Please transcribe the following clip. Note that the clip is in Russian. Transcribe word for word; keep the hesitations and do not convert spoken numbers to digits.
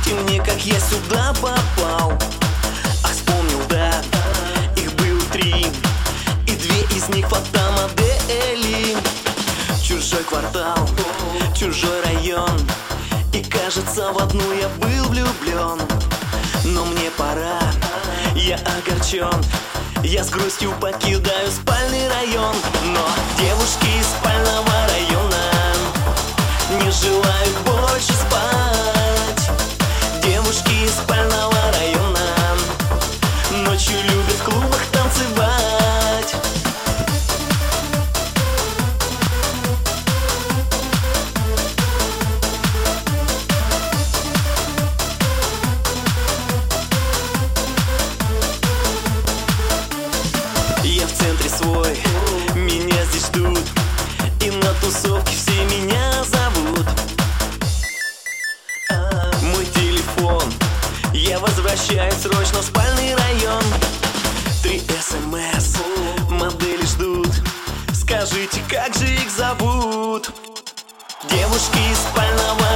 Скажите мне, как я сюда попал. Ах, вспомнил, да, их было три, и две из них фотомодели. Чужой квартал, чужой район, и кажется, в одну я был влюблен. Но мне пора, я огорчен, я с грустью покидаю спальный район. Но девушки из спального района не желают больше спать. Девушки из спального района ночью любят в клубах танцевать. Я в центре свой, меня здесь ждут, и на тусовке все меня зовут. Мой телефон, я возвращаюсь срочно в спальный район. Три смс, модели ждут, скажите, как же их зовут? Девушки из спального